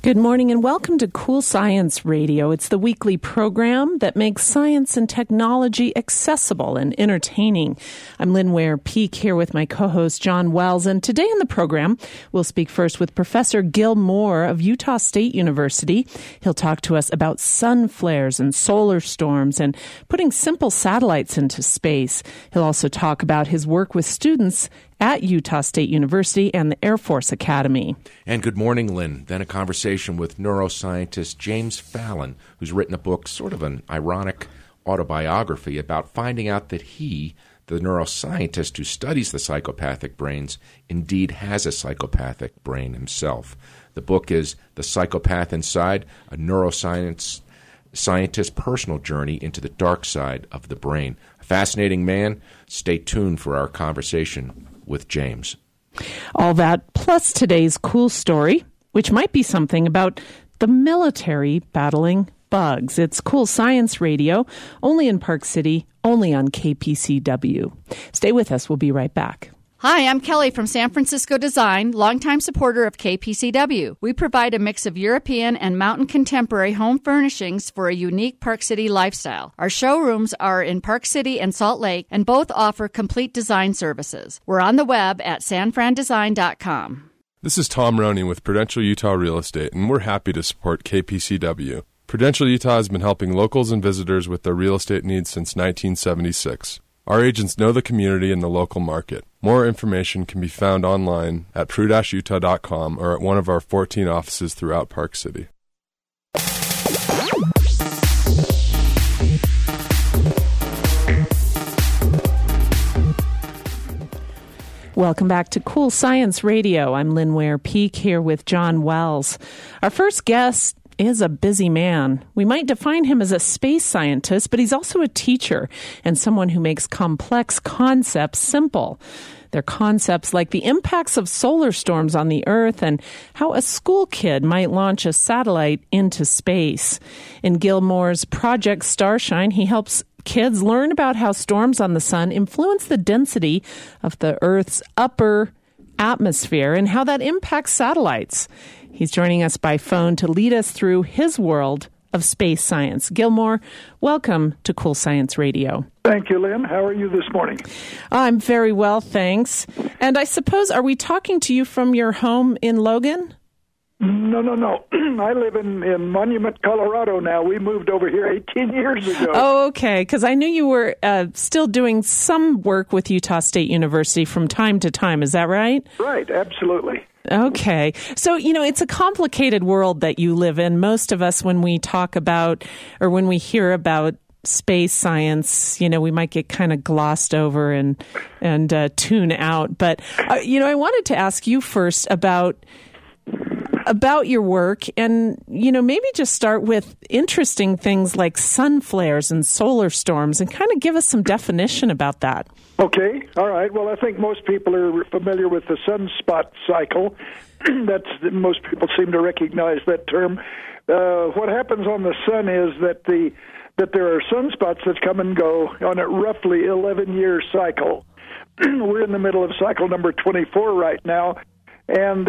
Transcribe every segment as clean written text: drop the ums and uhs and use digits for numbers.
Good morning and welcome to Cool Science Radio. It's the weekly program that makes science and technology accessible and entertaining. I'm Lynn Ware-Peak here with my co-host John Wells, and today in the program we'll speak first with Professor Gil Moore of Utah State University. He'll talk to us about sun flares and solar storms and putting simple satellites into space. He'll also talk about his work with students at Utah State University and the Air Force Academy. And good morning, Lynn. Then a conversation with neuroscientist James Fallon, who's written a book, sort of an ironic autobiography, about finding out that he, the neuroscientist who studies the psychopathic brains, indeed has a psychopathic brain himself. The book is The Psychopath Inside, a neuroscientist's personal journey into the dark side of the brain. A fascinating man. Stay tuned for our conversation with James. All that plus today's cool story, which might be something about the military battling bugs. It's Cool Science Radio, only in Park City, only on KPCW. Stay with us. We'll be right back. Hi, I'm Kelly from San Francisco Design, longtime supporter of KPCW. We provide a mix of European and mountain contemporary home furnishings for a unique Park City lifestyle. Our showrooms are in Park City and Salt Lake, and both offer complete design services. We're on the web at sanfrandesign.com. This is Tom Roney with Prudential Utah Real Estate, and we're happy to support KPCW. Prudential Utah has been helping locals and visitors with their real estate needs since 1976. Our agents know the community and the local market. More information can be found online at pru-utah.com or at one of our 14 offices throughout Park City. Welcome back to Cool Science Radio. I'm Lynn Ware-Peak here with John Wells. Our first guest is a busy man. We might define him as a space scientist, but he's also a teacher and someone who makes complex concepts simple. They're concepts like the impacts of solar storms on the Earth and how a school kid might launch a satellite into space. In Gil Moore's Project Starshine, he helps kids learn about how storms on the sun influence the density of the Earth's upper atmosphere and how that impacts satellites. He's joining us by phone to lead us through his world of space science. Gil Moore, welcome to Cool Science Radio. Thank you, Lynn. How are you this morning? I'm very well, thanks. And I suppose, are we talking to you from your home in Logan? No. I live in Monument, Colorado now. We moved over here 18 years ago. Oh, okay, because I knew you were still doing some work with Utah State University from time to time. Is that right? Right, absolutely. Okay. So, it's a complicated world that you live in. Most of us, when we talk about or when we hear about space science, we might get kind of glossed over and tune out. But, I wanted to ask you first about your work and, maybe just start with interesting things like sun flares and solar storms and kind of give us some definition about that. Okay. All right. Well, I think most people are familiar with the sunspot cycle. Most people seem to recognize that term. What happens on the sun is that there are sunspots that come and go on a roughly 11-year cycle. We're in the middle of cycle number 24 right now. And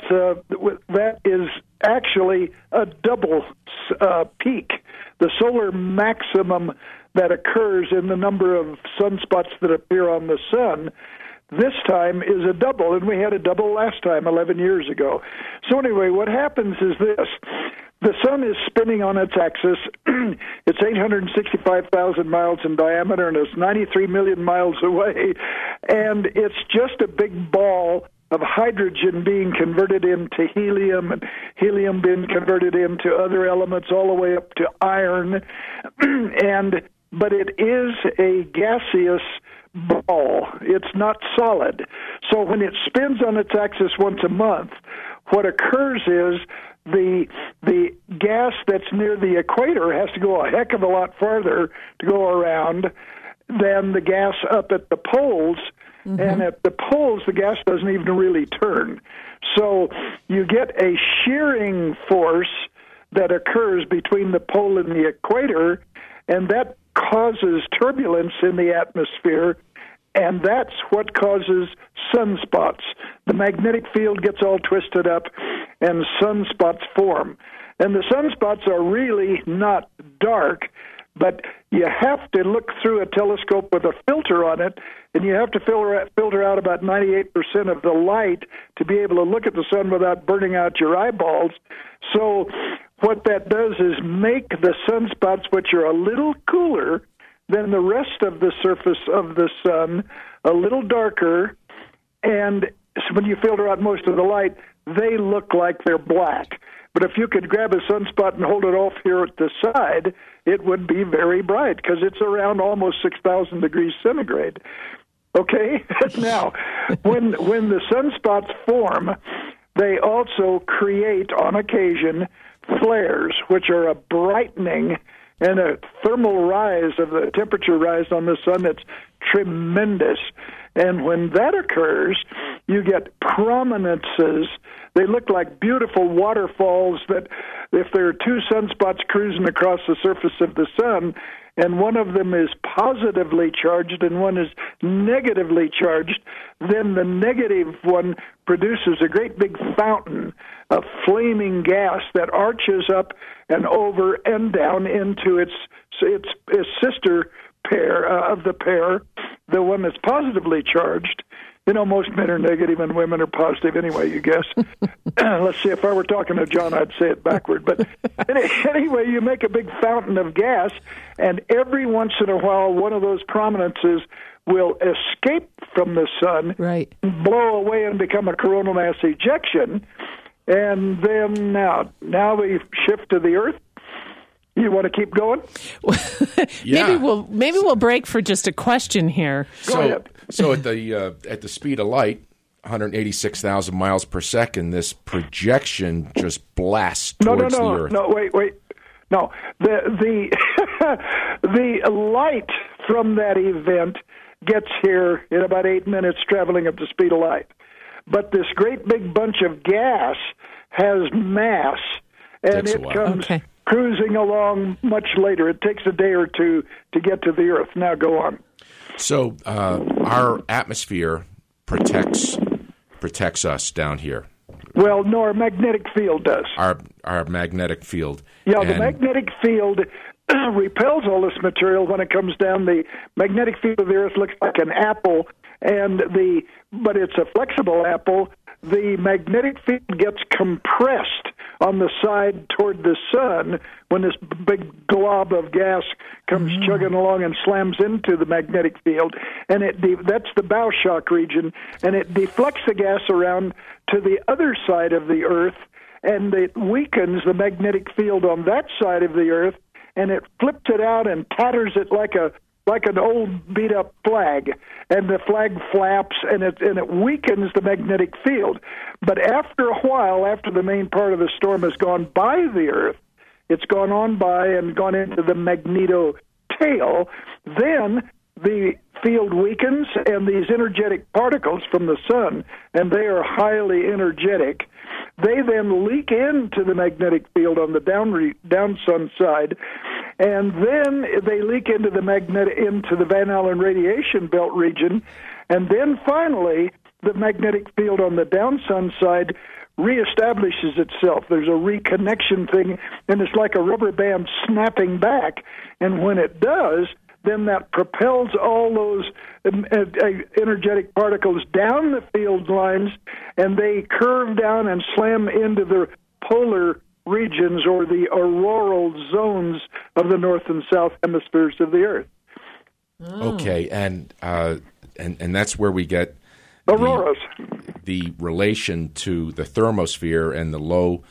that is actually a double peak. The solar maximum that occurs in the number of sunspots that appear on the sun this time is a double, and we had a double last time 11 years ago. So anyway, what happens is this. The sun is spinning on its axis. It's 865,000 miles in diameter, and it's 93 million miles away. And it's just a big ball of hydrogen being converted into helium, and helium being converted into other elements all the way up to iron. But it is a gaseous ball. It's not solid. So when it spins on its axis once a month, what occurs is the gas that's near the equator has to go a heck of a lot farther to go around than the gas up at the poles. Mm-hmm. And at the poles, the gas doesn't even really turn. So you get a shearing force that occurs between the pole and the equator, and that causes turbulence in the atmosphere, and that's what causes sunspots. The magnetic field gets all twisted up, and sunspots form. And the sunspots are really not dark, but you have to look through a telescope with a filter on it, and you have to filter out about 98% of the light to be able to look at the sun without burning out your eyeballs. So what that does is make the sunspots, which are a little cooler than the rest of the surface of the sun, a little darker, and when you filter out most of the light, they look like they're black. But if you could grab a sunspot and hold it off here at the side, it would be very bright because it's around almost 6,000 degrees centigrade. Okay? Now, when the sunspots form, they also create, on occasion, flares, which are a brightening and a thermal rise of the temperature rise on the sun that's tremendous. And when that occurs, you get prominences. They look like beautiful waterfalls that if there are two sunspots cruising across the surface of the sun, and one of them is positively charged and one is negatively charged, then the negative one produces a great big fountain of flaming gas that arches up and over and down into its sister pair of the pair, the one that's positively charged. You know, most men are negative and women are positive anyway, you guess. Let's see, if I were talking to John, I'd say it backward. But anyway, you make a big fountain of gas, and every once in a while, one of those prominences will escape from the sun, right, blow away and become a coronal mass ejection. And then now we shift to the Earth. You want to keep going? Yeah. Maybe we'll break for just a question here. Go ahead. So at the speed of light, 186,000 miles per second, this projection just blasts towards the Earth. No, wait. No, the the light from that event gets here in about 8 minutes, traveling at the speed of light. But this great big bunch of gas has mass, and Takes a it while. comes Okay. cruising along much later. It takes a day or two to get to the Earth. Now go on. So our atmosphere protects us down here. Well, no, our magnetic field does. Our magnetic field. Yeah, the And- magnetic field repels all this material when it comes down. The magnetic field of the Earth looks like an apple, but it's a flexible apple. The magnetic field gets compressed on the side toward the sun when this big glob of gas comes chugging along and slams into the magnetic field, and that's the bow shock region, and it deflects the gas around to the other side of the Earth, and it weakens the magnetic field on that side of the Earth, and it flips it out and tatters it like an old beat-up flag, and the flag flaps, and it weakens the magnetic field. But after a while, after the main part of the storm has gone by the Earth, it's gone on by and gone into the magneto tail, then the field weakens, and these energetic particles from the sun, and they are highly energetic, they then leak into the magnetic field on the down sun side, and then they leak into the Van Allen radiation belt region, and then finally the magnetic field on the down sun side reestablishes itself. There's a reconnection thing, and it's like a rubber band snapping back, and when it does, then that propels all those energetic particles down the field lines, and they curve down and slam into the polar regions or the auroral zones of the north and south hemispheres of the Earth. Okay, and that's where we get Auroras. the relation to the thermosphere and the low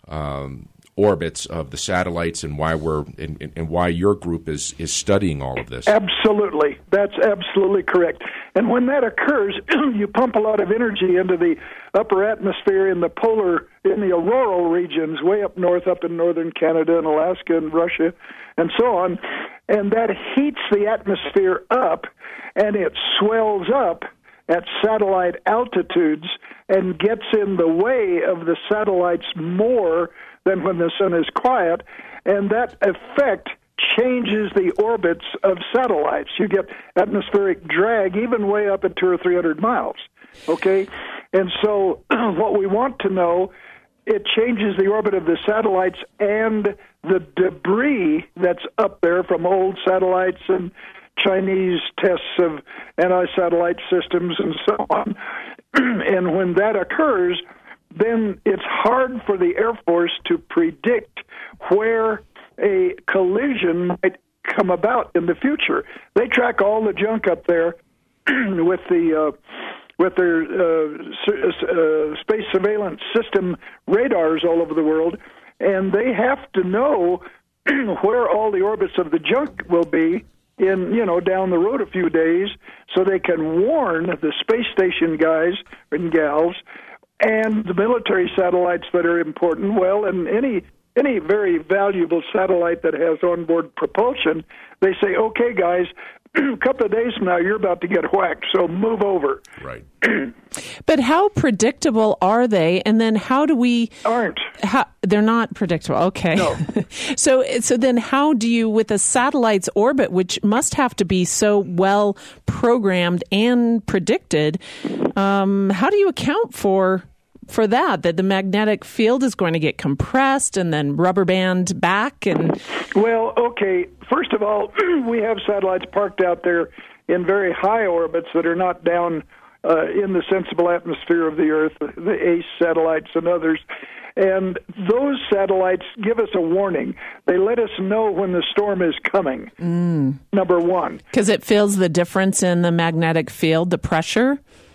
orbits of the satellites, and why why your group is studying all of this. Absolutely. That's absolutely correct. And when that occurs, you pump a lot of energy into the upper atmosphere in the auroral regions, way up north, up in northern Canada and Alaska and Russia and so on, and that heats the atmosphere up, and it swells up at satellite altitudes and gets in the way of the satellites more than when the sun is quiet, and that effect changes the orbits of satellites. You get atmospheric drag even way up at 200 or 300 miles, okay? And so what we want to know it changes the orbit of the satellites and the debris that's up there from old satellites and Chinese tests of anti-satellite systems and so on. And when that occurs, then it's hard for the Air Force to predict where a collision might come about in the future. They track all the junk up there with their space surveillance system radars all over the world, and they have to know where all the orbits of the junk will be in, down the road a few days, so they can warn the space station guys and gals and the military satellites that are important. Well, and any very valuable satellite that has onboard propulsion, they say, okay, guys, a couple of days from now, you're about to get whacked, so move over. Right. But how predictable are they? And then how do we... They're not predictable. Okay. No. So then how do you, with a satellite's orbit, which must have to be so well programmed and predicted, how do you account for that the magnetic field is going to get compressed and then rubber band back? And well, okay, first of all, we have satellites parked out there in very high orbits that are not down in the sensible atmosphere of the Earth, the ACE satellites and others. And those satellites give us a warning. They let us know when the storm is coming, number one. Because it feels the difference in the magnetic field, the pressure?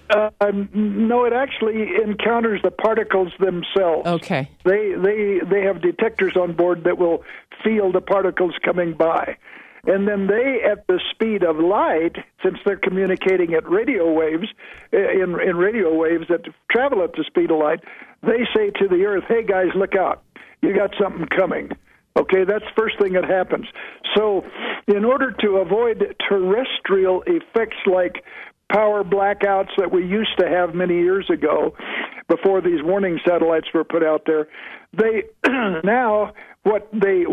No, it actually encounters the particles themselves. Okay. They have detectors on board that will feel the particles coming by. And then they, at the speed of light, since they're communicating at radio waves, in radio waves that travel at the speed of light, they say to the Earth, hey, guys, look out. You got something coming. Okay, that's the first thing that happens. So in order to avoid terrestrial effects like power blackouts that we used to have many years ago, before these warning satellites were put out there, they now what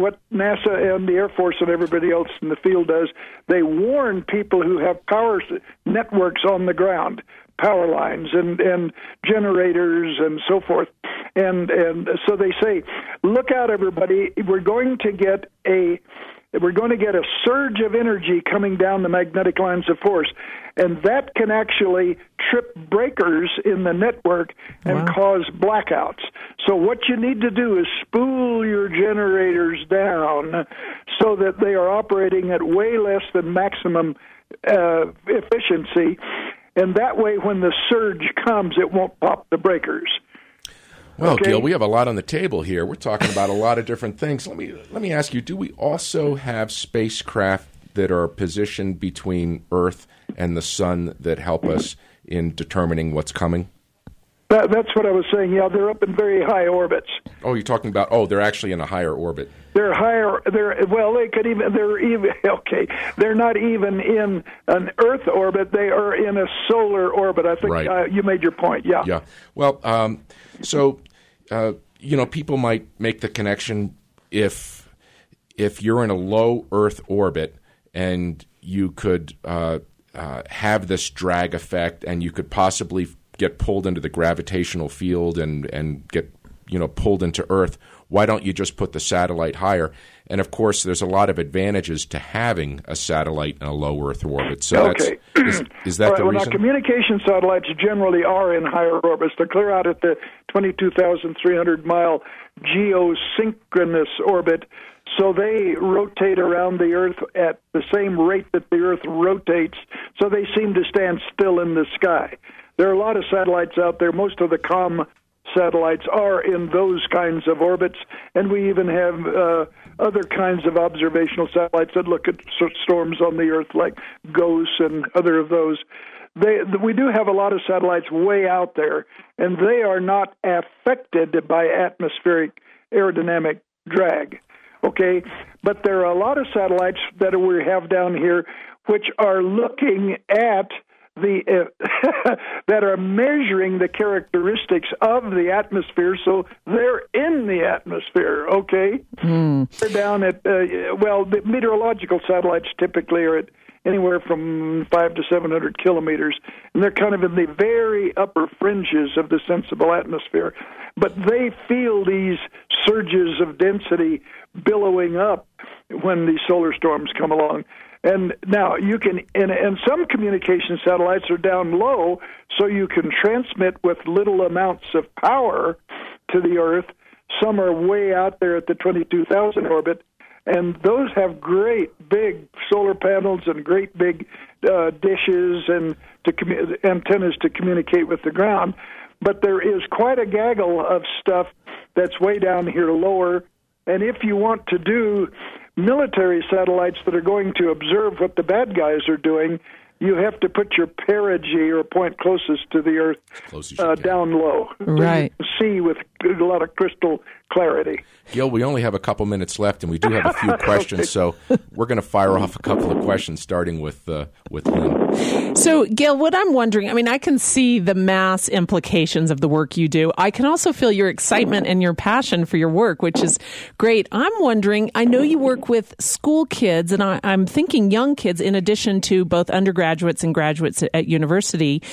NASA and the Air Force and everybody else in the field does, they warn people who have power networks on the ground, power lines and generators and so forth, and so they say, look out, everybody, we're going to get a surge of energy coming down the magnetic lines of force, and that can actually trip breakers in the network and cause blackouts. So what you need to do is spool your generators down so that they are operating at way less than maximum efficiency, and that way when the surge comes, it won't pop the breakers. Well, okay. Gil, we have a lot on the table here. We're talking about a lot of different things. Let me ask you, do we also have spacecraft that are positioned between Earth and the Sun that help us in determining what's coming? That's what I was saying. Yeah, they're up in very high orbits. Oh, you're talking about, they're actually in a higher orbit. They're higher. They're not even in an Earth orbit. They are in a solar orbit. I think you made your point. Yeah. Yeah. Well, people might make the connection if you're in a low Earth orbit and you could have this drag effect, and you could possibly get pulled into the gravitational field and get pulled into Earth. Why don't you just put the satellite higher? And of course, there's a lot of advantages to having a satellite in a low Earth orbit. So okay. Is that the reason? Now, communication satellites generally are in higher orbits. They're clear out at the 22,300-mile geosynchronous orbit, so they rotate around the Earth at the same rate that the Earth rotates, so they seem to stand still in the sky. There are a lot of satellites out there. Most of the comm satellites are in those kinds of orbits, and we even have other kinds of observational satellites that look at storms on the Earth, like GOES and other of those. We do have a lot of satellites way out there, and they are not affected by atmospheric aerodynamic drag. Okay, but there are a lot of satellites that we have down here which are looking at that are measuring the characteristics of the atmosphere, so they're in the atmosphere, okay? They're down at, the meteorological satellites typically are at anywhere from 500 to 700 kilometers, and they're kind of in the very upper fringes of the sensible atmosphere. But they feel these surges of density billowing up when these solar storms come along. And now you can, and some communication satellites are down low, so you can transmit with little amounts of power to the Earth. Some are way out there at the 22,000 orbit, and those have great big solar panels and great big dishes and antennas to communicate with the ground. But there is quite a gaggle of stuff that's way down here lower. And if you want to do military satellites that are going to observe what the bad guys are doing, you have to put your perigee, or point closest to the Earth, down low. Right. So you can see with a lot of crystal clarity. Gil, we only have a couple minutes left, and we do have a few questions, so we're going to fire off a couple of questions, starting with Lynn. So, Gil, what I'm wondering, I mean, I can see the mass implications of the work you do. I can also feel your excitement and your passion for your work, which is great. I'm wondering, I know you work with school kids, and I'm thinking young kids in addition to both undergraduates and graduates at university.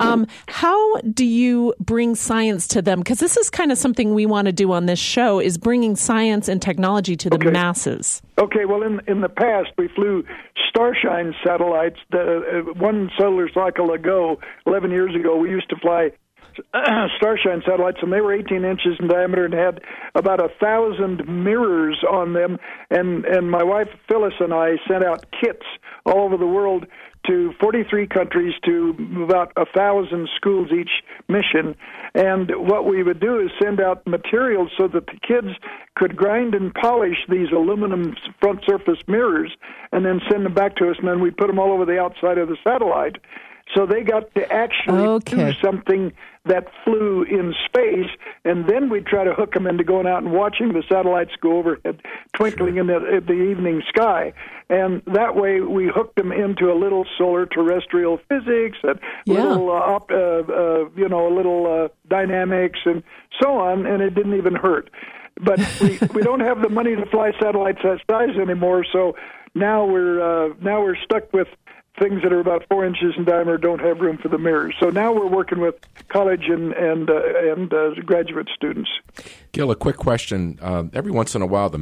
How do you bring science to them? Because this is kind of something we want to do on this show, is bringing science and technology to the masses. Okay, well, in the past, we flew Starshine satellites. One solar cycle ago, 11 years ago, we used to fly Starshine satellites, and they were 18 inches in diameter and had about 1,000 mirrors on them. And my wife Phyllis and I sent out kits all over the world to 43 countries, to about 1,000 schools each mission. And what we would do is send out materials so that the kids could grind and polish these aluminum front surface mirrors and then send them back to us, and then we put them all over the outside of the satellite. So they got to actually do something that flew in space, and then we'd try to hook them into going out and watching the satellites go overhead, twinkling in the evening sky. And that way we hooked them into a little solar terrestrial physics, and a little dynamics and so on, and it didn't even hurt. But we don't have the money to fly satellites that size anymore, so now we're stuck with things that are about 4 inches in diameter, don't have room for the mirrors. So now we're working with college and graduate students. Gil, a quick question. Every once in a while,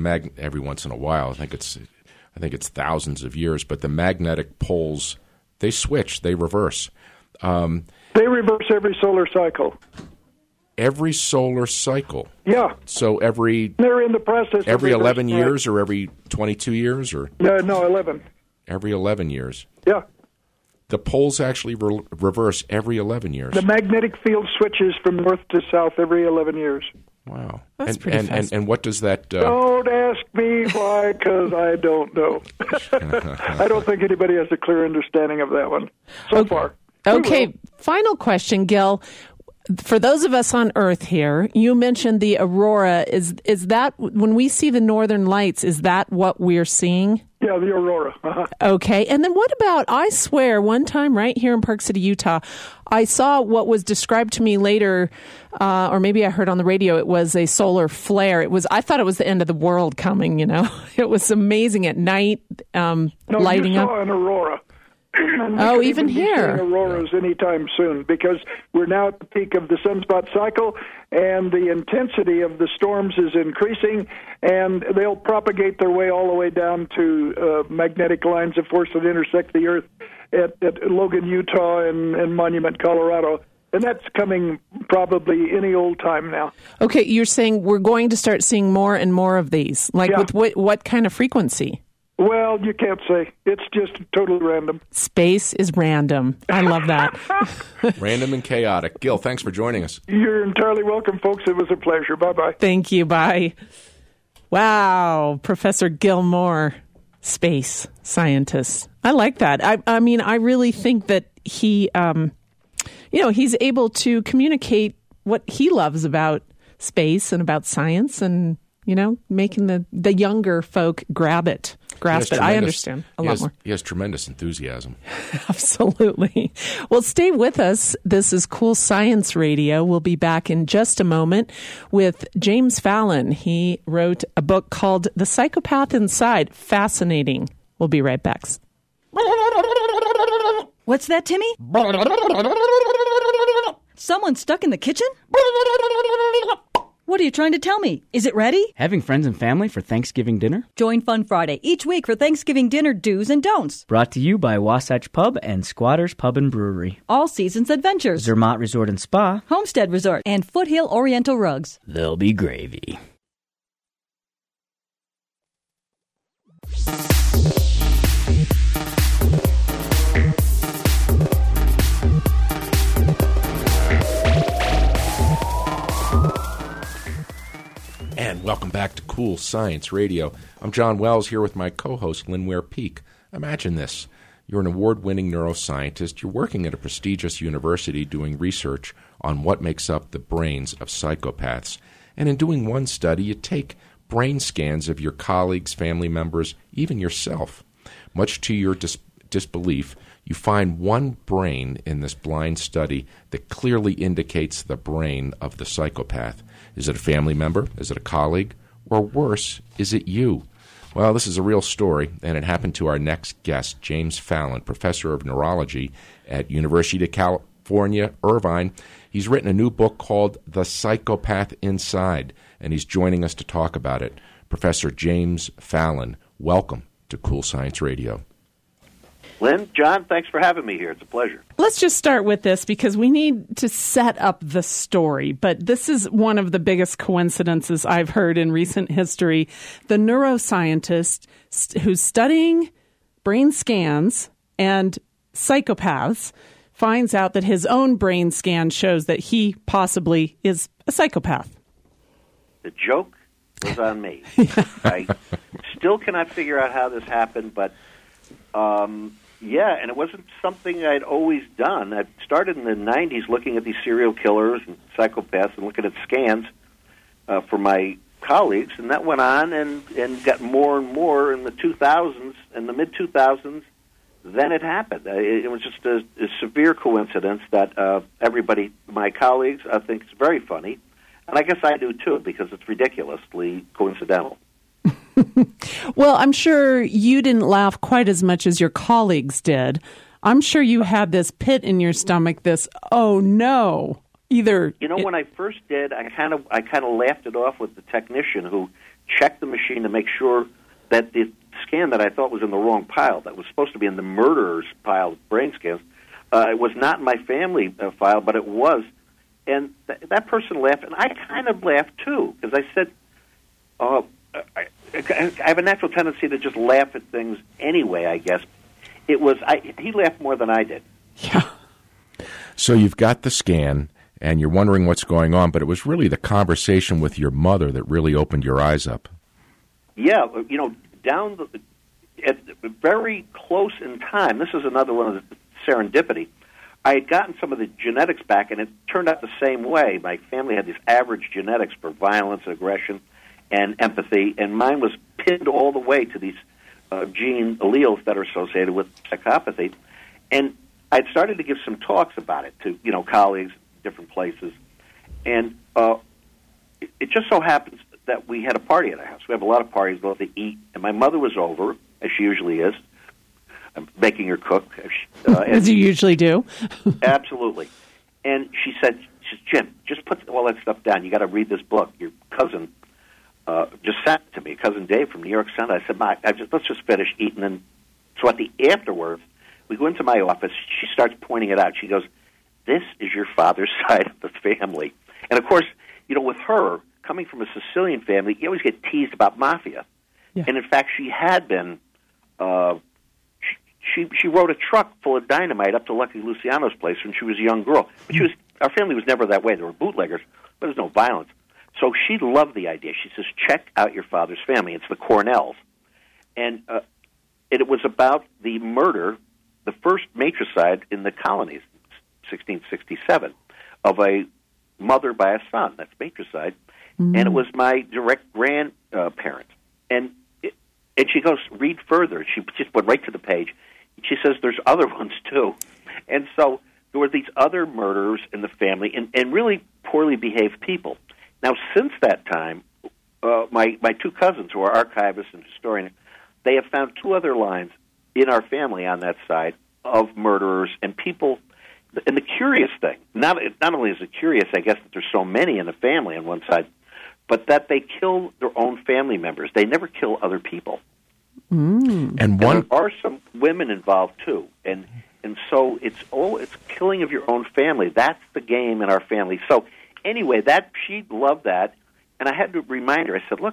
I think it's thousands of years, but the magnetic poles, they switch, they reverse. They reverse every solar cycle. Every solar cycle? Yeah. So they're in the process every 11 years or every 22 years? Or No, 11. Every 11 years. Yeah. The poles actually reverse every 11 years. The magnetic field switches from north to south every 11 years. Wow. That's pretty fast. And what does that... Don't ask me why, because I don't know. I don't think anybody has a clear understanding of that one so far. Okay, final question, Gil. For those of us on Earth here, you mentioned the aurora. Is that, when we see the northern lights, is that what we're seeing? Yeah, the aurora. Uh-huh. Okay. And then what about, I swear, one time right here in Park City, Utah, I saw what was described to me later, or maybe I heard on the radio, it was a solar flare. I thought it was the end of the world coming, It was amazing at night, lighting up. No, you saw an aurora. Oh, even here. Auroras anytime soon, because we're now at the peak of the sunspot cycle, and the intensity of the storms is increasing, and they'll propagate their way all the way down to magnetic lines of force that intersect the Earth at Logan, Utah, and Monument, Colorado. And that's coming probably any old time now. Okay, you're saying we're going to start seeing more and more of these. With what kind of frequency? Well, you can't say. It's just totally random. Space is random. I love that. Random and chaotic. Gil, thanks for joining us. You're entirely welcome, folks. It was a pleasure. Bye-bye. Thank you. Bye. Wow. Professor Gil Moore, space scientist. I like that. I mean, I really think that he, he's able to communicate what he loves about space and about science, and making the younger folk grasp it. I understand a lot more. He has tremendous enthusiasm. Absolutely. Well, stay with us. This is Cool Science Radio. We'll be back in just a moment with James Fallon. He wrote a book called The Psychopath Inside. Fascinating. We'll be right back. What's that, Timmy? Someone stuck in the kitchen? What are you trying to tell me? Is it ready? Having friends and family for Thanksgiving dinner? Join Fun Friday each week for Thanksgiving dinner do's and don'ts. Brought to you by Wasatch Pub and Squatters Pub and Brewery. All Seasons Adventures. Zermatt Resort and Spa. Homestead Resort. And Foothill Oriental Rugs. There'll be gravy. And welcome back to Cool Science Radio. I'm John Wells here with my co-host, Lynn Ware Peak. Imagine this. You're an award-winning neuroscientist. You're working at a prestigious university doing research on what makes up the brains of psychopaths. And in doing one study, you take brain scans of your colleagues, family members, even yourself. Much to your disbelief, you find one brain in this blind study that clearly indicates the brain of the psychopath. Is it a family member? Is it a colleague? Or worse, is it you? Well, this is a real story, and it happened to our next guest, James Fallon, professor of neurology at University of California, Irvine. He's written a new book called The Psychopath Inside, and he's joining us to talk about it. Professor James Fallon, welcome to Cool Science Radio. Lynn, John, thanks for having me here. It's a pleasure. Let's just start with this because we need to set up the story. But this is one of the biggest coincidences I've heard in recent history. The neuroscientist who's studying brain scans and psychopaths finds out that his own brain scan shows that he possibly is a psychopath. The joke was on me. I still cannot figure out how this happened, but yeah, and it wasn't something I'd always done. I started in the 90s looking at these serial killers and psychopaths and looking at scans for my colleagues, and that went on and got more and more in the 2000s, in the mid-2000s. Then it happened. It was just a severe coincidence that everybody, my colleagues, I think is very funny. And I guess I do, too, because it's ridiculously coincidental. Well, I'm sure you didn't laugh quite as much as your colleagues did. I'm sure you had this pit in your stomach, this, oh, no. When I first did, I kind of laughed it off with the technician who checked the machine to make sure that the scan that I thought was in the wrong pile, that was supposed to be in the murderer's pile of brain scans, it was not in my family file, but it was. And that person laughed, and I kind of laughed, too, because I said, I have a natural tendency to just laugh at things anyway, I guess. He laughed more than I did. Yeah. So you've got the scan, and you're wondering what's going on, but it was really the conversation with your mother that really opened your eyes up. Yeah, very close in time, this is another one of the serendipity, I had gotten some of the genetics back, and it turned out the same way. My family had these average genetics for violence, aggression, and empathy, and mine was pinned all the way to these gene alleles that are associated with psychopathy. And I'd started to give some talks about it to colleagues in different places, and it just so happens that we had a party at our house. We have a lot of parties, we love to eat, and my mother was over, as she usually is, making her cook. As you usually do. Absolutely. And she said, Jim, just put all that stuff down. You got to read this book. Your cousin just sent it to me, cousin Dave from New York Center. I said, let's just finish eating. And so afterwards, we go into my office. She starts pointing it out. She goes, this is your father's side of the family. And, of course, with her, coming from a Sicilian family, you always get teased about mafia. Yeah. And, in fact, she had been she rode a truck full of dynamite up to Lucky Luciano's place when she was a young girl. But our family was never that way. There were bootleggers, but there was no violence. So she loved the idea. She says, check out your father's family. It's the Cornells. And it was about the murder, the first matricide in the colonies, 1667, of a mother by a son. That's matricide. Mm-hmm. And it was my direct grandparent. And she goes, read further. She just went right to the page. She says there's other ones, too. And so there were these other murderers in the family and really poorly behaved people. Now, since that time, my two cousins, who are archivists and historians, they have found two other lines in our family on that side of murderers and people. And the curious thing, not only is it curious, I guess, that there's so many in the family on one side, but that they kill their own family members. They never kill other people. And there are some women involved too, and so it's killing of your own family. That's the game in our family. So anyway, she loved that, and I had to remind her. I said, "Look,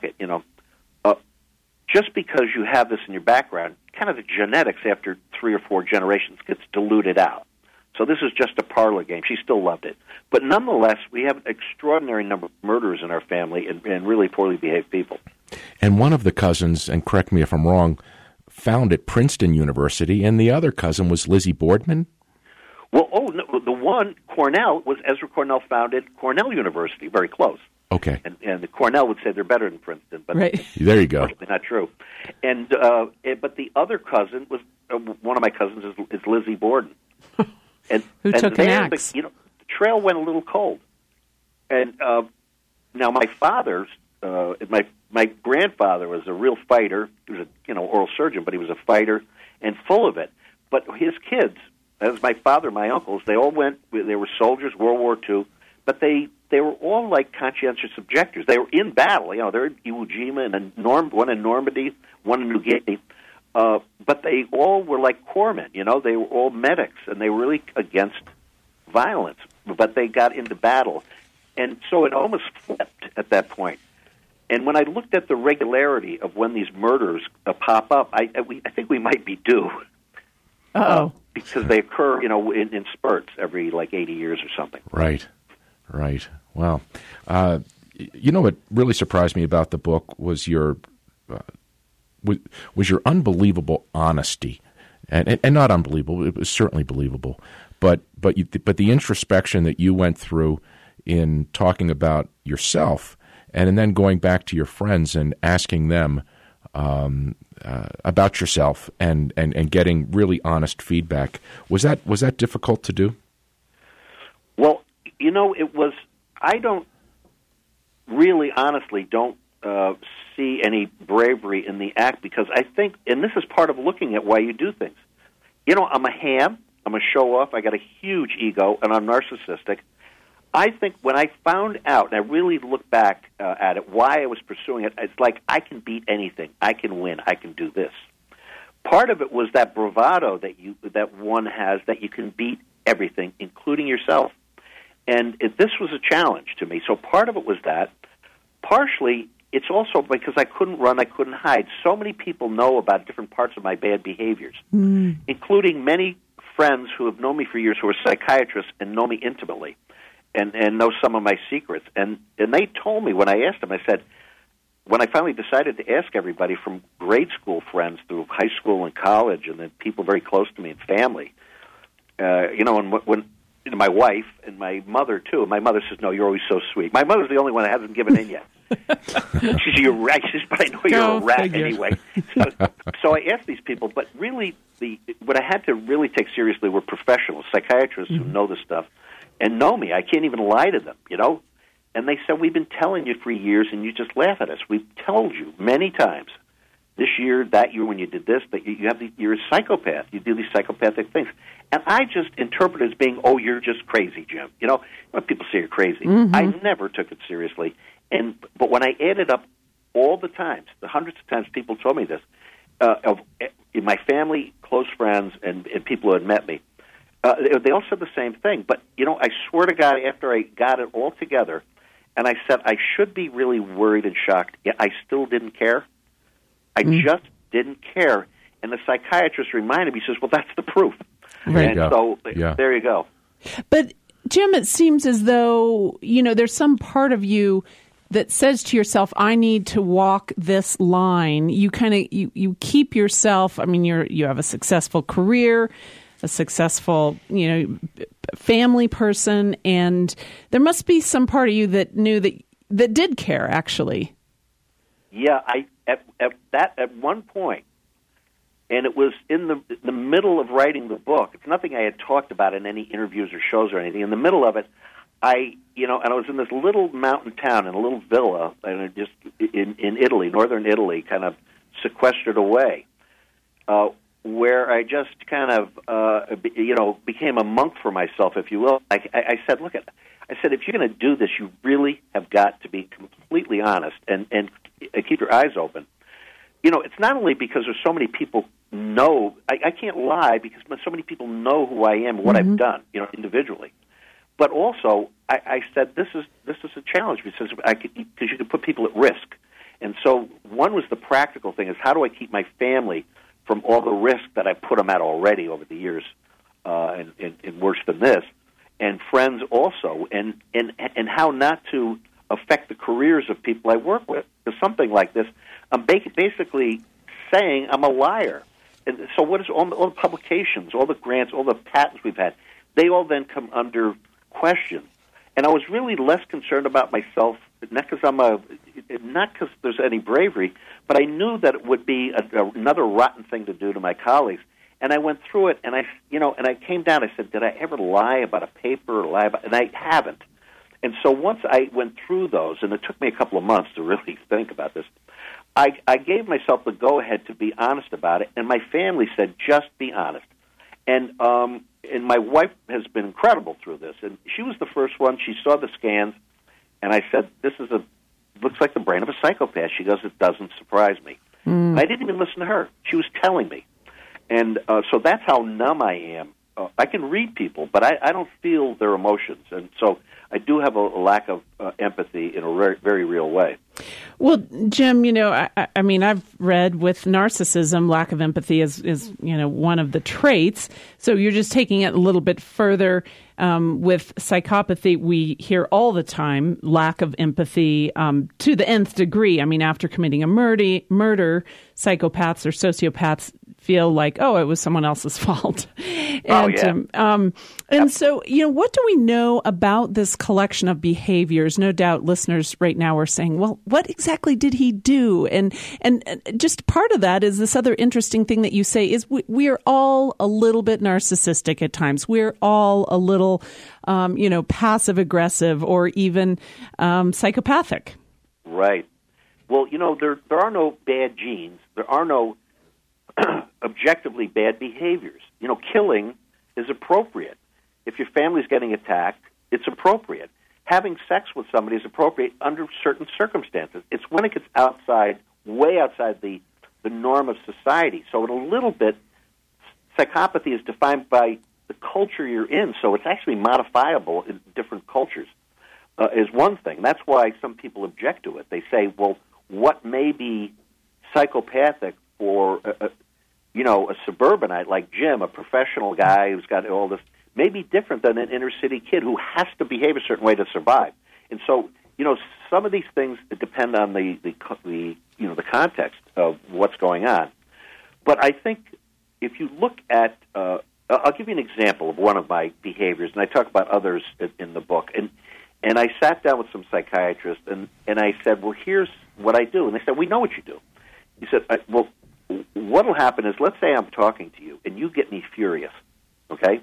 just because you have this in your background, kind of the genetics after 3 or 4 generations gets diluted out. So this is just a parlor game." She still loved it, but nonetheless, we have an extraordinary number of murderers in our family and really poorly behaved people. And one of the cousins, and correct me if I'm wrong, founded Princeton University, and the other cousin was Lizzie Boardman? Well, no, the one, Cornell, was Ezra Cornell founded Cornell University, very close. Okay. And the Cornell would say they're better than Princeton. But right. There you go. Not true. And but the other cousin was, one of my cousins is Lizzie Borden. Who took an axe? The trail went a little cold. And now my father's, my grandfather was a real fighter. He was a oral surgeon, but he was a fighter and full of it. But his kids, as my father, my uncles, they all went. They were soldiers, World War II, but they were all like conscientious objectors. They were in battle. They're in Iwo Jima and one in Normandy, one in New Guinea. But they all were like corpsmen. They were all medics, and they were really against violence. But they got into battle, and so it almost flipped at that point. And when I looked at the regularity of when these murders pop up, I think we might be due. Because they occur, in spurts every 80 years or something. Right. Wow. What really surprised me about the book was your unbelievable honesty, and not unbelievable. It was certainly believable, but the introspection that you went through in talking about yourself, and then going back to your friends and asking them about yourself and getting really honest feedback. Was that difficult to do? Well, it was. I don't really, honestly, don't see any bravery in the act, because I think, and this is part of looking at why you do things. I'm a ham. I'm a show-off. I got a huge ego, and I'm narcissistic. I think when I found out, and I really look back at it, why I was pursuing it, it's like I can beat anything. I can win. I can do this. Part of it was that bravado that one has, that you can beat everything, including yourself. And this was a challenge to me. So part of it was that. Partially, it's also because I couldn't run, I couldn't hide. So many people know about different parts of my bad behaviors, including many friends who have known me for years who are psychiatrists and know me intimately and know some of my secrets. And they told me when I asked them, I said, when I finally decided to ask everybody from grade school friends through high school and college and then people very close to me and family, and when my wife and my mother, too. My mother says, "No, you're always so sweet." My mother's the only one that hasn't given in yet. She says, "You're right." She says, "But I know you're a rat anyway." So I asked these people, but really, what I had to really take seriously were professionals, psychiatrists who know this stuff and know me. I can't even lie to them, And they said, "We've been telling you for years, and you just laugh at us. We've told you many times, this year, that year, when you did this, that you're a psychopath. You do these psychopathic things." And I just interpret it as being, "Oh, you're just crazy, Jim." When people say you're crazy, I never took it seriously. But when I added up all the times, the hundreds of times people told me this, in my family, close friends, and people who had met me, they all said the same thing. But, I swear to God, after I got it all together, and I said I should be really worried and shocked, yet I still didn't care. I just didn't care. And the psychiatrist reminded me, he says, "Well, that's the proof." Right. So there you go. But, Jim, it seems as though, there's some part of you that says to yourself, "I need to walk this line." You kind of, you keep yourself, you have a successful career, a successful, family person, and there must be some part of you that knew that did care, actually. Yeah, at one point, and it was in the middle of writing the book. It's nothing I had talked about in any interviews or shows or anything. In the middle of it, and I was in this little mountain town in a little villa, and just in Italy, northern Italy, kind of sequestered away. where I just kind of, became a monk for myself, if you will. I said, if you're going to do this, you really have got to be completely honest and keep your eyes open. It's not only because there's so many people know, I can't lie because so many people know who I am and what I've done, individually. But also, I said this is a challenge because you could put people at risk. And so one was the practical thing is how do I keep my family from all the risk that I put them at already over the years, and worse than this, and friends also, and how not to affect the careers of people I work with. Because something like this, I'm basically saying I'm a liar. And so what is all the publications, all the grants, all the patents we've had, they all then come under question. And I was really less concerned about myself, not because there's any bravery, but I knew that it would be another rotten thing to do to my colleagues. And I went through it, and I came down. I said, "Did I ever lie about a paper or lie about?" And I haven't. And so once I went through those, and it took me a couple of months to really think about this, I gave myself the go-ahead to be honest about it, and my family said, "Just be honest." And my wife has been incredible through this, and she was the first one. She saw the scans, and I said, "This looks like the brain of a psychopath." She goes, "It doesn't surprise me." I didn't even listen to her. She was telling me. And so that's how numb I am. I can read people, but I don't feel their emotions. And so I do have a lack of empathy in a very, very real way. Well, Jim, I mean, I've read with narcissism, lack of empathy is one of the traits. So you're just taking it a little bit further. With psychopathy, we hear all the time lack of empathy to the nth degree. I mean, after committing a murder, psychopaths or sociopaths feel like, it was someone else's fault. So, what do we know about this collection of behaviors? No doubt listeners right now are saying, well, what exactly did he do? And just part of that is this other interesting thing that you say is we are all a little bit narcissistic at times. We're all a little, passive aggressive or even psychopathic. Right. Well, there are no bad genes. There are no objectively bad behaviors. Killing is appropriate. If your family's getting attacked, it's appropriate. Having sex with somebody is appropriate under certain circumstances. It's when it gets way outside the norm of society. So in a little bit, psychopathy is defined by the culture you're in, so it's actually modifiable in different cultures, is one thing. That's why some people object to it. They say, well, what may be psychopathic for a suburbanite like Jim, a professional guy who's got all this, may be different than an inner-city kid who has to behave a certain way to survive. And so, some of these things depend on the context of what's going on. But I think if you look at, I'll give you an example of one of my behaviors, and I talk about others in the book. And I sat down with some psychiatrists, and I said, well, here's what I do. And they said, we know what you do. He said, well, what will happen is, let's say I'm talking to you, and you get me furious, okay?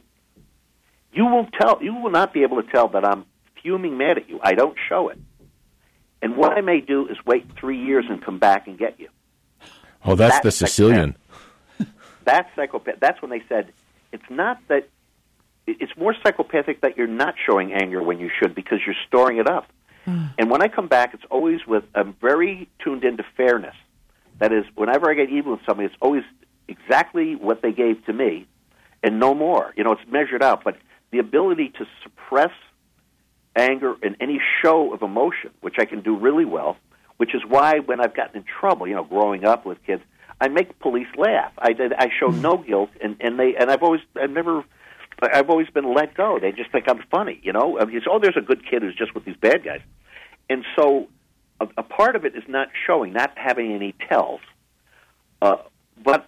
You will not be able to tell that I'm fuming mad at you. I don't show it. And what I may do is wait 3 years and come back and get you. Oh, that's the Sicilian. That's psychopath. That's when they said, it's not that, it's more psychopathic that you're not showing anger when you should because you're storing it up. And when I come back, it's always I'm very tuned into fairness. That is, whenever I get even with somebody, it's always exactly what they gave to me and no more. It's measured out. But the ability to suppress anger and any show of emotion, which I can do really well, which is why when I've gotten in trouble, growing up with kids, I make police laugh. I show no guilt, and I've always been let go. They just think I'm funny, there's a good kid who's just with these bad guys. And so a part of it is not showing, not having any tells. But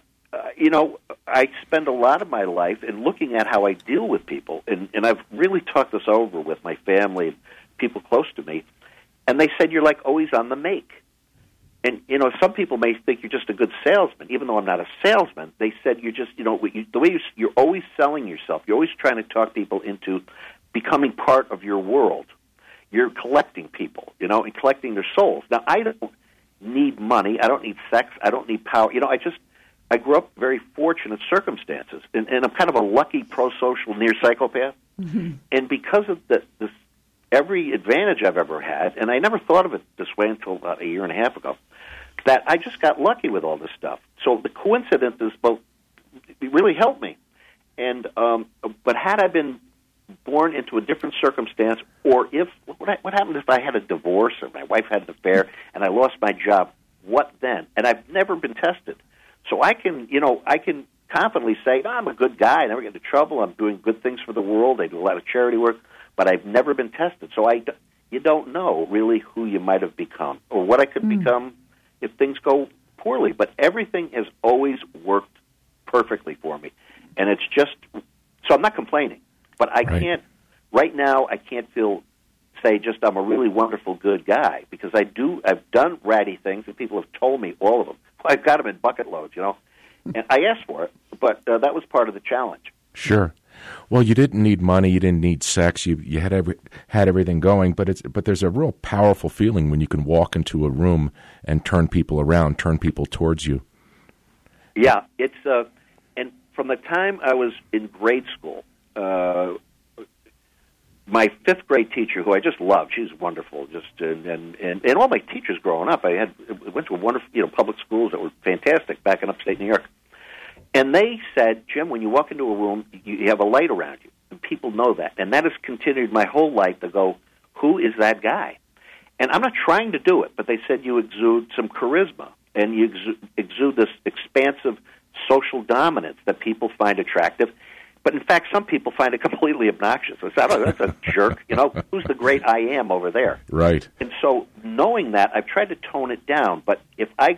I spend a lot of my life in looking at how I deal with people, and I've really talked this over with my family and people close to me, and they said, you're like always on the make. And, some people may think you're just a good salesman. Even though I'm not a salesman, they said you're just, the way you're always selling yourself. You're always trying to talk people into becoming part of your world. You're collecting people, and collecting their souls. Now, I don't need money. I don't need sex. I don't need power. I grew up very fortunate circumstances, and I'm kind of a lucky pro-social near psychopath. Mm-hmm. And because of this every advantage I've ever had, and I never thought of it this way until about a year and a half ago, that I just got lucky with all this stuff. So the coincidences both really helped me. And but had I been born into a different circumstance, or if what happened if I had a divorce or my wife had an affair and I lost my job, what then? And I've never been tested. So I can confidently say, I'm a good guy. I never get into trouble. I'm doing good things for the world. I do a lot of charity work, but I've never been tested. So you don't know really who you might have become or what I could become if things go poorly. But everything has always worked perfectly for me. And it's just, so I'm not complaining. But I can't, right now, I can't say just I'm a really wonderful, good guy, because I've done ratty things, and people have told me all of them. I've got them in bucket loads, and I asked for it, but that was part of the challenge. Sure. Well, you didn't need money, you didn't need sex, you had everything going, but there's a real powerful feeling when you can walk into a room and turn people around, turn people towards you. Yeah, it's and from the time I was in grade school, my fifth grade teacher, who I just loved, she's wonderful. And all my teachers growing up, I went to a wonderful, public schools that were fantastic back in upstate New York. And they said, Jim, when you walk into a room, you have a light around you, and people know that. And that has continued my whole life to go, who is that guy? And I'm not trying to do it, but they said you exude some charisma, and you exude this expansive social dominance that people find attractive. But in fact, some people find it completely obnoxious. They say, oh, that's a jerk. Who's the great I am over there? Right. And so knowing that, I've tried to tone it down. But if I,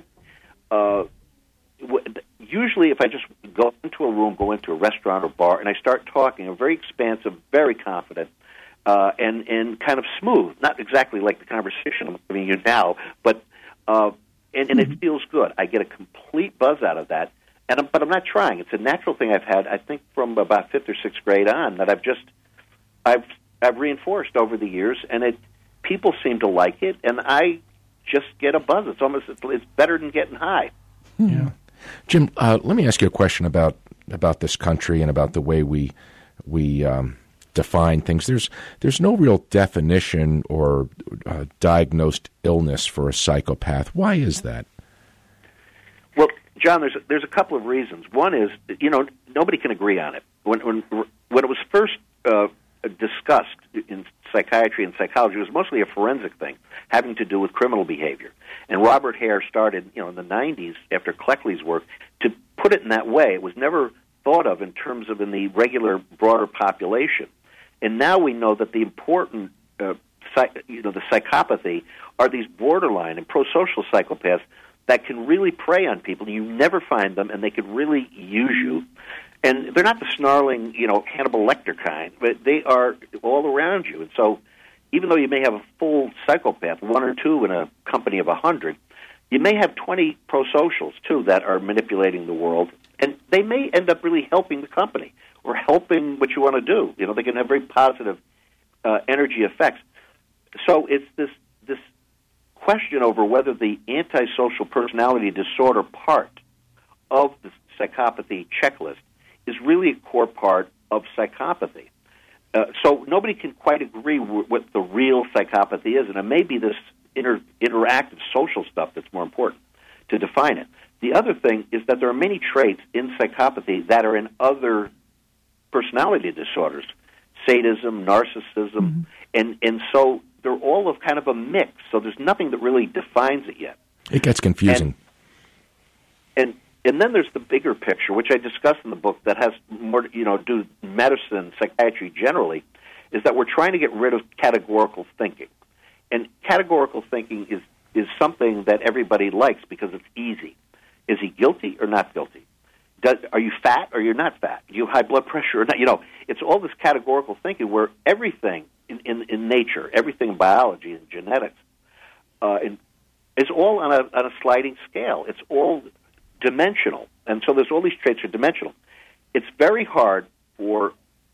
usually if I just go into a room, go into a restaurant or bar, and I start talking, I'm very expansive, very confident, and kind of smooth. Not exactly like the conversation I'm giving you now, but and it feels good. I get a complete buzz out of that. But I'm not trying. It's a natural thing I've had, I think, from about 5th or 6th grade on, that I've reinforced over the years, and people seem to like it, and I just get a buzz. It's better than getting high. Yeah, Jim. Let me ask you a question about this country and about the way we define things. There's no real definition or diagnosed illness for a psychopath. Why is that? Well, John, there's a couple of reasons. One is, nobody can agree on it. When it was first discussed in psychiatry and psychology, it was mostly a forensic thing having to do with criminal behavior. And Robert Hare started, in the 90s after Cleckley's work to put it in that way. It was never thought of in terms of in the regular, broader population. And now we know that the important, the psychopathy are these borderline and prosocial psychopaths that can really prey on people. You never find them, and they could really use you. And they're not the snarling, Hannibal Lecter kind, but they are all around you. And so even though you may have a full psychopath, 1 or 2 in a company of 100, you may have 20 prosocials, too, that are manipulating the world. And they may end up really helping the company or helping what you want to do. They can have very positive energy effects. So it's this question over whether the antisocial personality disorder part of the psychopathy checklist is really a core part of psychopathy. So nobody can quite agree what the real psychopathy is, and it may be this interactive social stuff that's more important to define it. The other thing is that there are many traits in psychopathy that are in other personality disorders, sadism, narcissism, and so they're all of kind of a mix. So there's nothing that really defines it yet. It gets confusing. And then there's the bigger picture, which I discuss in the book, that has more to do with medicine, psychiatry generally, is that we're trying to get rid of categorical thinking. And categorical thinking is something that everybody likes because it's easy. Is he guilty or not guilty? Are you fat or you're not fat? Do you have high blood pressure or not? It's all this categorical thinking where everything in nature, everything in biology and genetics, is all on a sliding scale. It's all dimensional. And so there's all these traits are dimensional. It's very hard for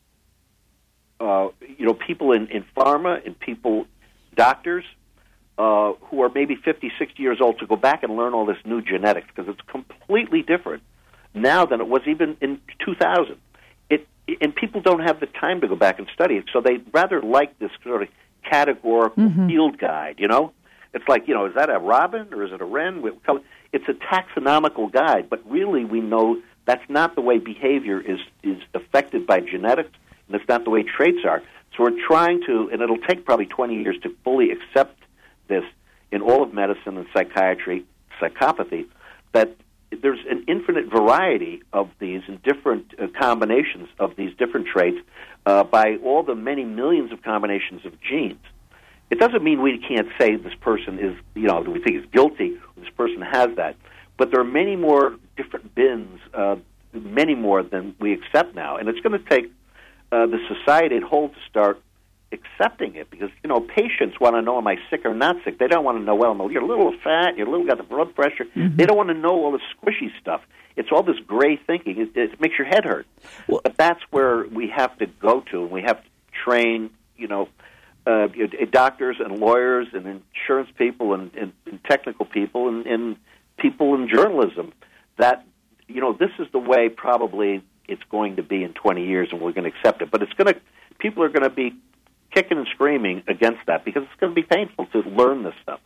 people in pharma and doctors who are maybe 50, 60 years old to go back and learn all this new genetics because it's completely different now than it was even in 2000. And people don't have the time to go back and study it, so they rather like this sort of categorical field guide, you know? It's like, you know, is that a robin or is it a wren? It's a taxonomical guide, but really we know that's not the way behavior is affected by genetics, and it's not the way traits are. So we're trying to, and it'll take probably 20 years to fully accept this in all of medicine and psychiatry, psychopathy, that there's an infinite variety of these and different combinations of these different traits by all the many millions of combinations of genes. It doesn't mean we can't say this person is, you know, we think is guilty, or this person has that. But there are many more different bins, many more than we accept now. And it's going to take the society at whole to start accepting it, because, you know, patients want to know, am I sick or not sick? They don't want to know, well, you're a little fat, you're a little got the blood pressure. They don't want to know all the squishy stuff. It's all this gray thinking. It makes your head hurt. Well, but that's where we have to go to, and we have to train, you know, doctors and lawyers and insurance people and technical people and people in journalism, that, you know, this is the way probably it's going to be in 20 years, and we're going to accept it. But people are going to be kicking and screaming against that, because it's going to be painful to learn this stuff.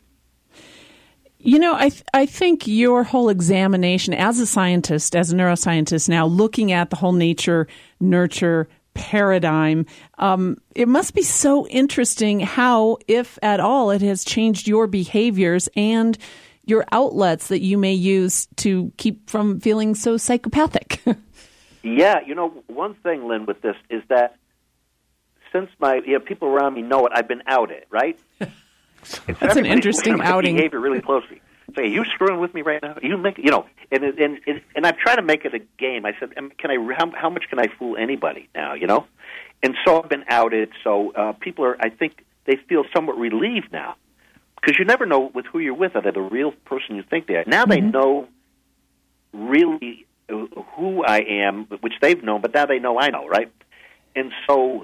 You know, I think your whole examination as a scientist, as a neuroscientist now, looking at the whole nature-nurture paradigm, it must be so interesting how, if at all, it has changed your behaviors and your outlets that you may use to keep from feeling so psychopathic. Yeah, you know, one thing, Lynn, with this is that since people around me know it, I've been outed, right? That's an interesting outing. Behavior really closely. Say, are you screwing with me right now? And I try to make it a game. I said, how much can I fool anybody now? You know, and so I've been outed. So people are, I think, they feel somewhat relieved now, because you never know with who you're with. Are they the real person you think they are? Now they know really who I am, which they've known, but now they know I know, right? And so,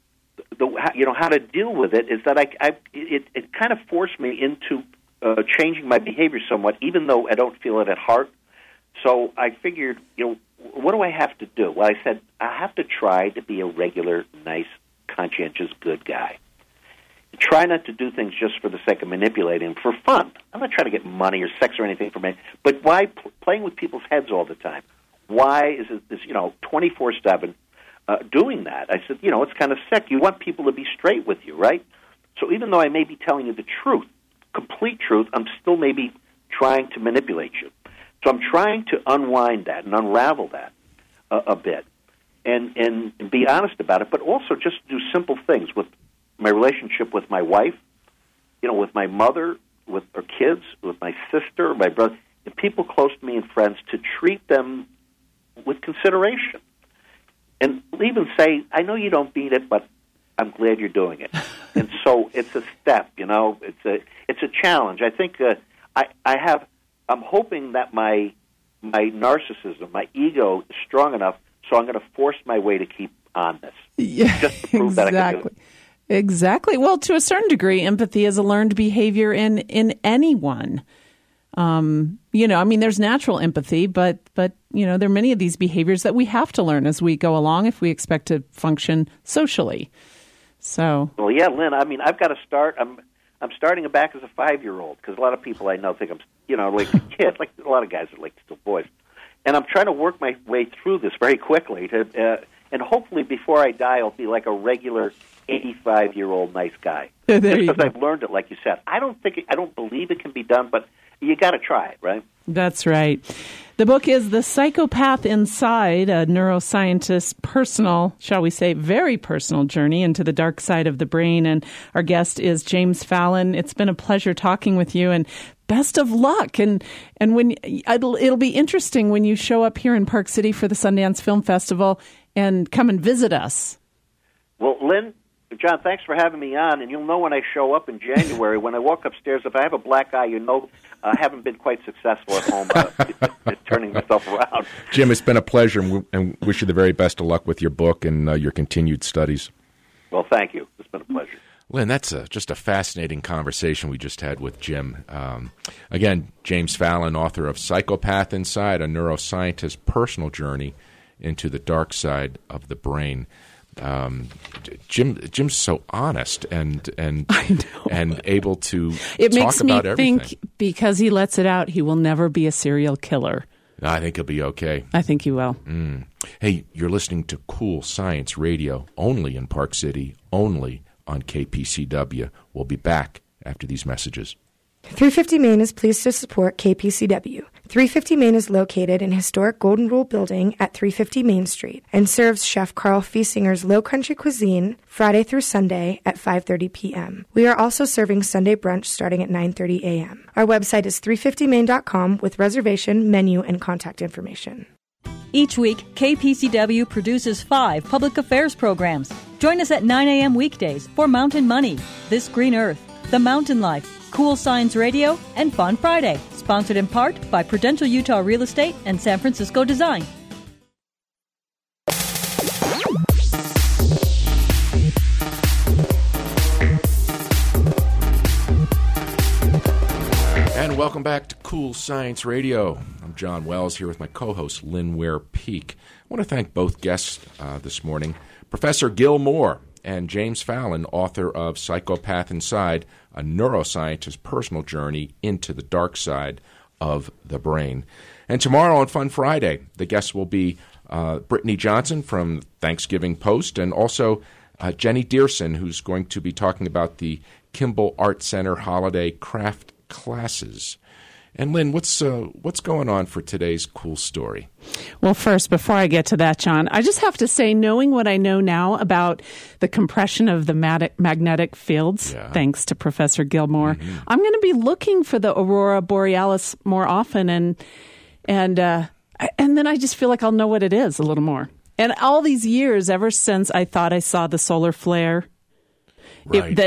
how to deal with it is that it kind of forced me into changing my behavior somewhat, even though I don't feel it at heart. So I figured, what do I have to do? Well, I said, I have to try to be a regular, nice, conscientious, good guy. Try not to do things just for the sake of manipulating them, for fun. I'm not trying to get money or sex or anything from it, but why playing with people's heads all the time? Why is it this, 24/7 doing that? I said, it's kind of sick. You want people to be straight with you, right? So even though I may be telling you the truth, complete truth, I'm still maybe trying to manipulate you. So I'm trying to unwind that and unravel that a bit and be honest about it, but also just do simple things with my relationship with my wife, with my mother, with her kids, with my sister, my brother, and people close to me and friends, to treat them with consideration. And even say, I know you don't beat it, but I'm glad you're doing it. And so it's a step, it's a challenge. I think I'm hoping that my narcissism, my ego is strong enough, so I'm going to force my way to keep on this. Yeah, just to prove that I can do it. Exactly. Well, to a certain degree, empathy is a learned behavior in anyone. There's natural empathy, but there are many of these behaviors that we have to learn as we go along if we expect to function socially. So. Well, yeah, Lynn. I've got to start. I'm starting back as a 5-year-old, because a lot of people I know think I'm, like a kid. Like a lot of guys are like still boys, and I'm trying to work my way through this very quickly and hopefully before I die, I'll be like a regular 85-year-old nice guy. Because I've learned it, like you said. I don't believe it can be done, but you got to try it, right? That's right. The book is The Psychopath Inside, a neuroscientist's personal, shall we say, very personal journey into the dark side of the brain. And our guest is James Fallon. It's been a pleasure talking with you, and best of luck. And when it'll be interesting when you show up here in Park City for the Sundance Film Festival and come and visit us. Well, Lynn, John, thanks for having me on, and you'll know when I show up in January. When I walk upstairs, if I have a black eye, I haven't been quite successful at home turning myself around. Jim, it's been a pleasure, and wish you the very best of luck with your book and your continued studies. Well, thank you. It's been a pleasure. Lynn, that's just a fascinating conversation we just had with Jim. Again, James Fallon, author of Psychopath Inside, a neuroscientist's personal journey into the dark side of the brain. Jim's so honest and able to it talk makes about me everything. Think because he lets it out, he will never be a serial killer. I think he'll be okay. I think he will. Hey, you're listening to Cool Science Radio, only in Park City, only on KPCW. We'll be back after these messages. 350 Main is pleased to support KPCW. 350 Main is located in historic Golden Rule Building at 350 Main Street and serves Chef Carl Fiesinger's Low Country cuisine Friday through Sunday at 5:30 p.m. We are also serving Sunday brunch starting at 9:30 a.m. Our website is 350main.com with reservation, menu, and contact information. Each week, KPCW produces 5 public affairs programs. Join us at 9 a.m. weekdays for Mountain Money, This Green Earth, The Mountain Life, Cool Science Radio, and Fun Friday, sponsored in part by Prudential Utah Real Estate and San Francisco Design. And welcome back to Cool Science Radio. I'm John Wells here with my co-host Lynn Ware-Peak. I want to thank both guests this morning, Professor Gil Moore and James Fallon, author of Psychopath Inside, a neuroscientist's personal journey into the dark side of the brain. And tomorrow on Fun Friday, the guests will be Brittany Johnson from Thanksgiving Post and also Jenny Dearson, who's going to be talking about the Kimball Art Center holiday craft classes. And Lynn, what's going on for today's cool story? Well, first, before I get to that, John, I just have to say, knowing what I know now about the compression of the magnetic fields, thanks to Professor Gilmore, I'm going to be looking for the aurora borealis more often, and then I just feel like I'll know what it is a little more. And all these years, ever since I thought I saw the solar flare, right.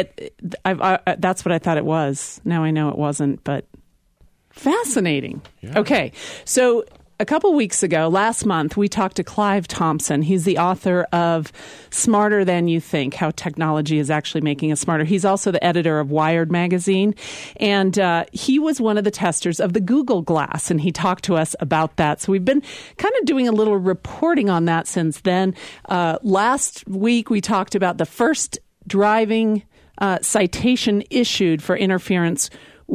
That's what I thought it was. Now I know it wasn't, but fascinating. Yeah. Okay, so a couple weeks ago, last month, we talked to Clive Thompson. He's the author of Smarter Than You Think, How Technology is Actually Making Us Smarter. He's also the editor of Wired magazine, and he was one of the testers of the Google Glass, and he talked to us about that. So we've been kind of doing a little reporting on that since then. Last week, we talked about the first driving citation issued for interference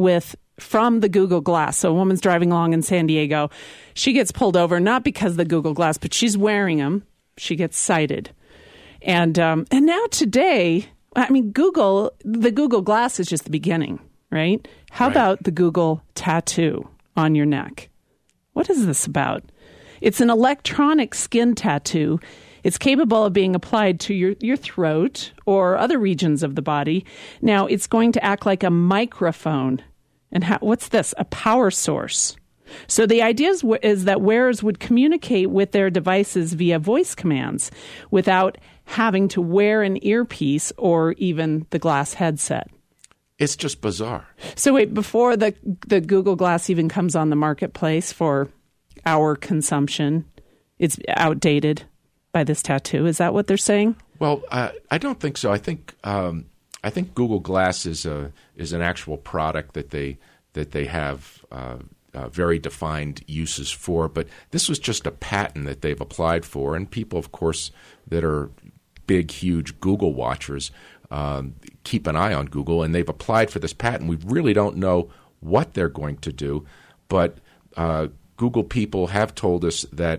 from the Google Glass. So a woman's driving along in San Diego. She gets pulled over, not because of the Google Glass, but she's wearing them. She gets cited. And now today, I mean, the Google Glass is just the beginning, right? How about the Google tattoo on your neck? What is this about? It's an electronic skin tattoo. It's capable of being applied to your throat or other regions of the body. Now, it's going to act like a microphone. And what's this? A power source. So the idea is that wearers would communicate with their devices via voice commands without having to wear an earpiece or even the glass headset. It's just bizarre. So wait, before the Google Glass even comes on the marketplace for our consumption, it's outdated by this tattoo. Is that what they're saying? Well, I don't think so. I think Google Glass is an actual product that they have very defined uses for. But this was just a patent that they've applied for, and people, of course, that are big, huge Google watchers keep an eye on Google, and they've applied for this patent. We really don't know what they're going to do, but Google people have told us that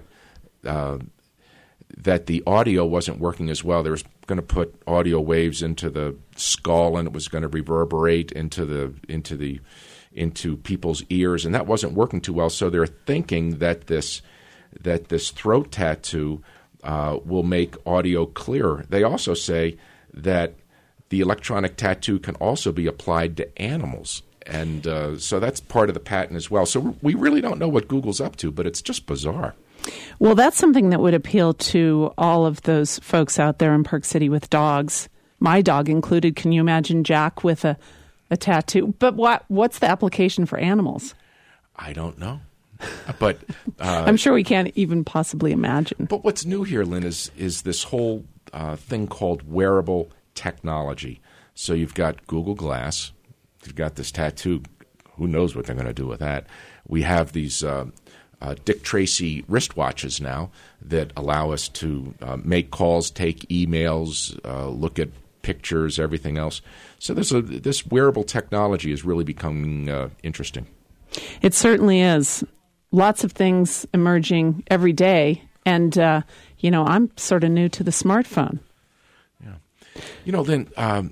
the audio wasn't working as well. They were going to put audio waves into the skull, and it was going to reverberate into people's ears, and that wasn't working too well. So they're thinking that this throat tattoo will make audio clearer. They also say that the electronic tattoo can also be applied to animals. And so that's part of the patent as well. So we really don't know what Google's up to, but it's just bizarre. Well, that's something that would appeal to all of those folks out there in Park City with dogs. My dog included. Can you imagine Jack with a tattoo? But what's the application for animals? I don't know. But I'm sure we can't even possibly imagine. But what's new here, Lynn, is this whole thing called wearable technology. So you've got Google Glass. You've got this tattoo. Who knows what they're going to do with that? We have these Dick Tracy wristwatches now that allow us to make calls, take emails, look at pictures, everything else. So this wearable technology is really becoming interesting. It certainly is. Lots of things emerging every day. And, I'm sort of new to the smartphone. Yeah. Then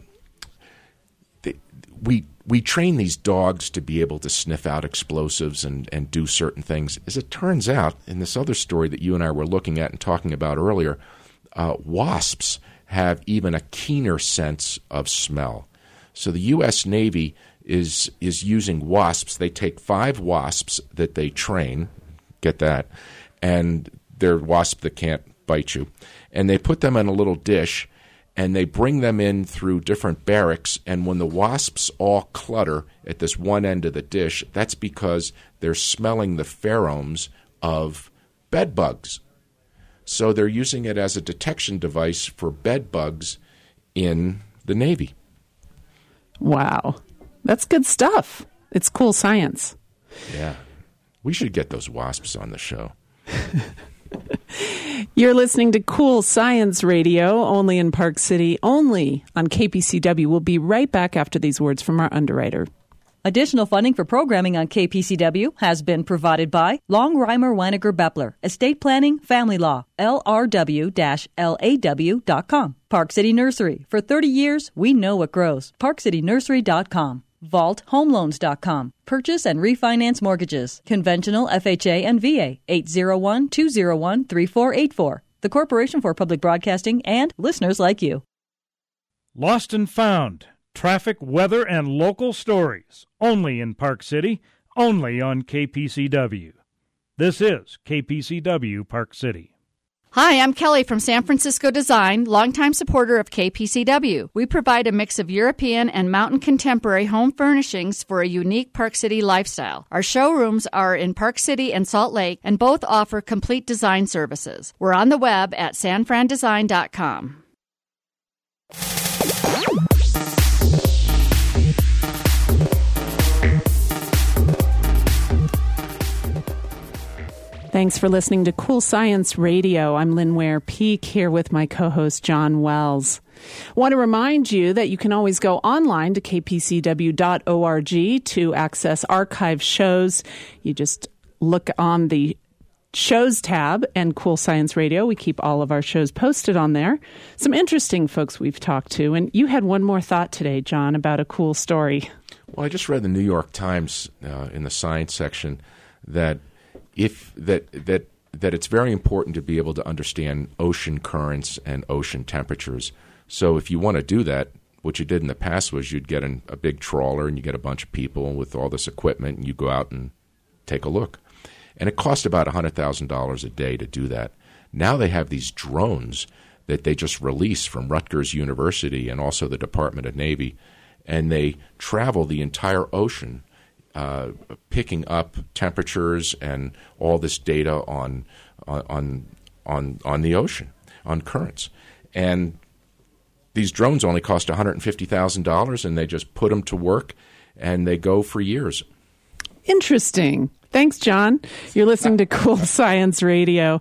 we train these dogs to be able to sniff out explosives and do certain things. As it turns out, in this other story that you and I were looking at and talking about earlier, wasps have even a keener sense of smell. So the U.S. Navy is using wasps. They take 5 wasps that they train, get that, and they're wasps that can't bite you, and they put them in a little dish, and they bring them in through different barracks, and when the wasps all clutter at this one end of the dish, that's because they're smelling the pheromones of bed bugs. So they're using it as a detection device for bed bugs in the Navy. Wow. That's good stuff. It's cool science. Yeah. We should get those wasps on the show. You're listening to Cool Science Radio, only in Park City, only on KPCW. We'll be right back after these words from our underwriter. Additional funding for programming on KPCW has been provided by Longheimer Weiniger Beppler, Estate Planning, Family Law, LRW-LAW.com. Park City Nursery. For 30 years, we know what grows. ParkCityNursery.com. VaultHomeLoans.com. Purchase and refinance mortgages. Conventional FHA and VA. 801-201-3484. The Corporation for Public Broadcasting and listeners like you. Lost and Found. Traffic, weather, and local stories. Only in Park City. Only on KPCW. This is KPCW Park City. Hi, I'm Kelly from San Francisco Design, longtime supporter of KPCW. We provide a mix of European and mountain contemporary home furnishings for a unique Park City lifestyle. Our showrooms are in Park City and Salt Lake, and both offer complete design services. We're on the web at sanfrandesign.com. Thanks for listening to Cool Science Radio. I'm Lynn Ware Peak here with my co-host John Wells. I want to remind you that you can always go online to kpcw.org to access archive shows. You just look on the shows tab and Cool Science Radio. We keep all of our shows posted on there. Some interesting folks we've talked to. And you had one more thought today, John, about a cool story. Well, I just read the New York Times in the science section that that it's very important to be able to understand ocean currents and ocean temperatures. So if you want to do that, what you did in the past was you'd get a big trawler and you get a bunch of people with all this equipment and you go out and take a look. And it cost about $100,000 a day to do that. Now they have these drones that they just released from Rutgers University and also the Department of Navy, and they travel the entire ocean picking up temperatures and all this data on the ocean, on currents. And these drones only cost $150,000, and they just put them to work, and they go for years. Interesting. Thanks, John. You're listening to Cool Science Radio.